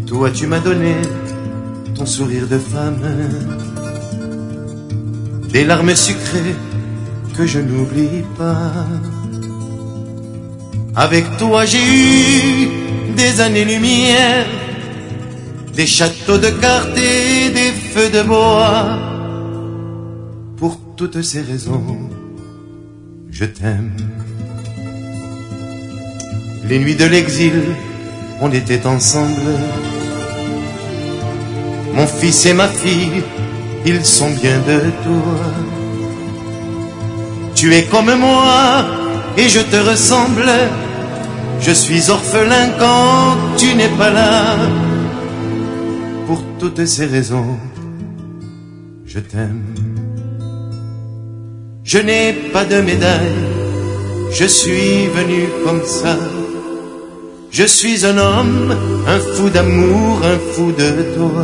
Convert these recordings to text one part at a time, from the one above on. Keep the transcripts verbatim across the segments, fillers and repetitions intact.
Toi tu m'as donné ton sourire de femme, des larmes sucrées que je n'oublie pas. Avec toi j'ai eu des années-lumière, des châteaux de cartes et des feux de bois. Pour toutes ces raisons, je t'aime. Les nuits de l'exil, on était ensemble. Mon fils et ma fille, ils sont bien de toi. Tu es comme moi et je te ressemble. Je suis orphelin quand tu n'es pas là. Pour toutes ces raisons, je t'aime. Je n'ai pas de médaille, je suis venu comme ça. Je suis un homme, un fou d'amour, un fou de toi.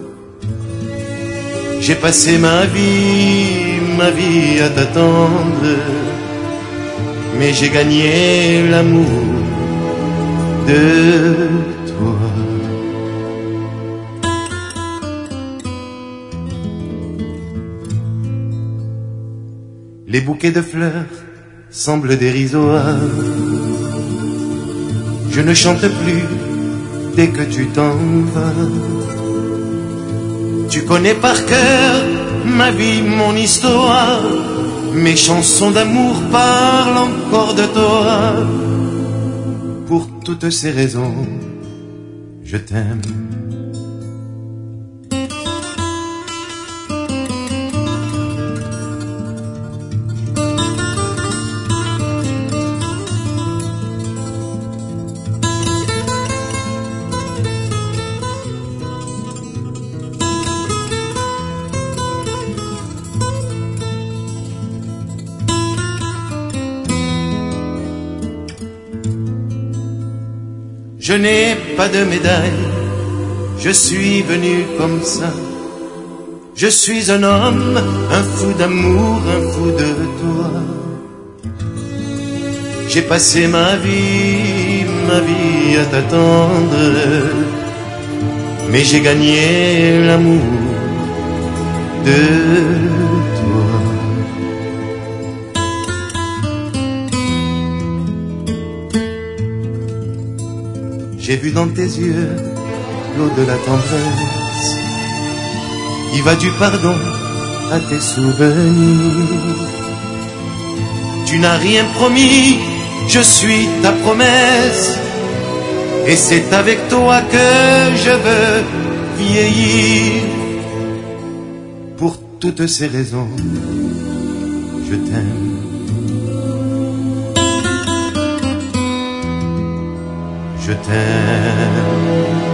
J'ai passé ma vie, ma vie à t'attendre, mais j'ai gagné l'amour de toi. Les bouquets de fleurs semblent dérisoires. Je ne chante plus dès que tu t'en vas. Tu connais par cœur ma vie, mon histoire. Mes chansons d'amour parlent encore de toi. Pour toutes ces raisons, je t'aime. Je n'ai pas de médaille, je suis venu comme ça. Je suis un homme, un fou d'amour, un fou de toi. J'ai passé ma vie, ma vie à t'attendre, mais j'ai gagné l'amour de toi. J'ai vu dans tes yeux l'eau de la tendresse qui va du pardon à tes souvenirs. Tu n'as rien promis, je suis ta promesse, et c'est avec toi que je veux vieillir. Pour toutes ces raisons, je t'aime. Je t'aime.